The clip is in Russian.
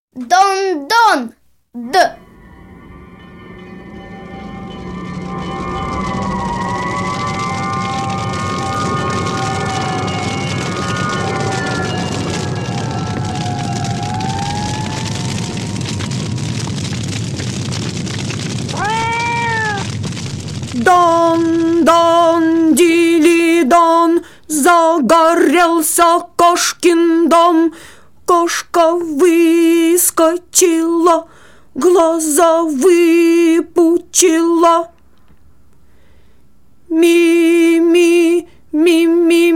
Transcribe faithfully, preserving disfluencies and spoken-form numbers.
Дон-дон! Д. Дон-дон, дили-дон, загорелся кошкин дом. Кошка выскочила, глаза выпучила. Ми-ми, ми-ми,